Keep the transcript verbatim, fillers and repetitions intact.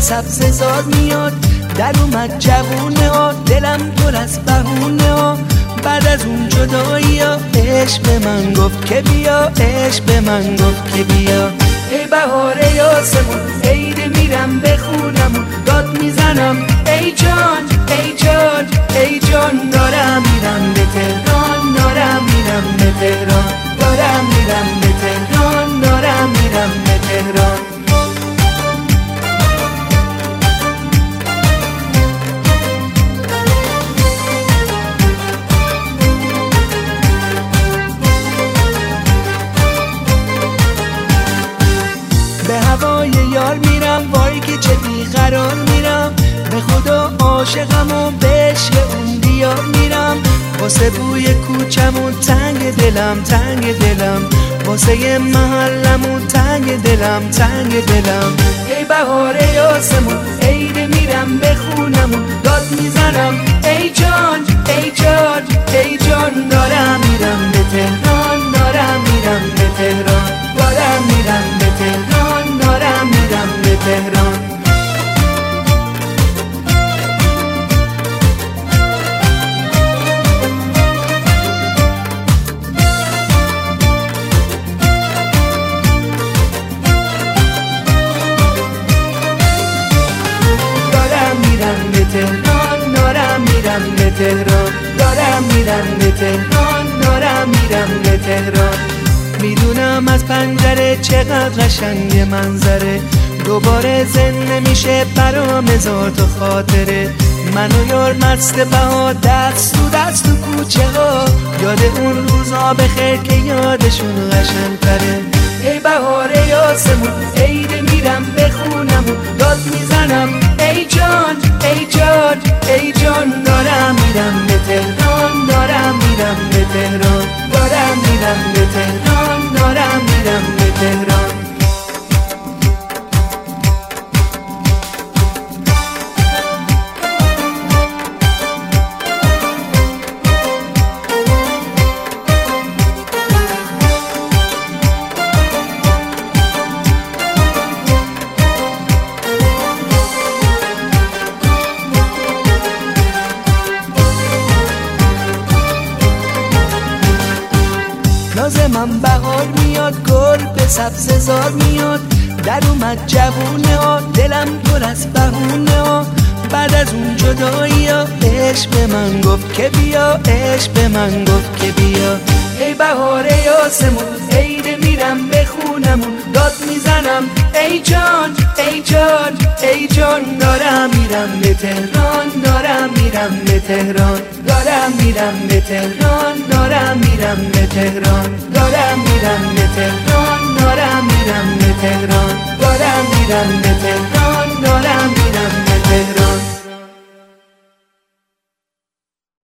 سبززار میاد، در اومد جوونه ها، دلم پر از بهونه ها. بعد از اون جدایی ها عشق به من گفت که بیا، عشق به من گفت که بیا. ای بهاره آسمون، عید میرم به خونمون، داد میزنم ای جان ای جان ای جان. دارم میرم به تهران، دارم میرم به تهران، دارم میرم به تهران، دارم میرم به تهران. به هوای یار میرم، وای که چه بیقرار میرم. به خدا عاشقم و بهش اون دیار میرم. واسه بوی کوچمون تنگ دلم، تنگ دلم. واسه محلمون تنگ دلم، تنگ دلم. ای بهاره آسمون، عید میرم به خونمون، داد میزنم ای جان ای جان ای جان. دارم میرم به تهران، دارم میرم به تهران، دارم میرم به تهران، دارم میرم به تهران. دارم میرم به تهران، دارم میرم به تهران، دارم میرم به تهران، دارم میرم به تهران. میدونم از پنجره چقدر قشنگ منظره، دوباره زن نمیشه برام هزار تا خاطره. من و یار مست بها، دست تو دست تو کوچه ها، یاد اون روزا بخیر که یادشون قشنگ تره. ای بهاره آسمون، عید میرم به خونمون، داد میزنم ای جان ای جان ای جان. دارم میرم به تهران، دارم میرم به تهران، دارم میرم به تهران، دارم میرم به تهران. لازمم بهار میاد، گل به سبززار میاد، در اومد جوونه ها، دلم پر از بهونه ها. بعد از اون جدایی ها عشق به من گفت که بیا، عشق به من گفت که بیا. ای بهاره آسمون، عید میرم به خونمون، داد میزنم ای جان ای جان ای جان. دارم میرم به تهران، دارم میرم به تهران، دارم میرم به تهران، دارم میرم به تهران، دارم میرم به تهران، دارم میرم به تهران، دارم میرم به تهران، دارم میرم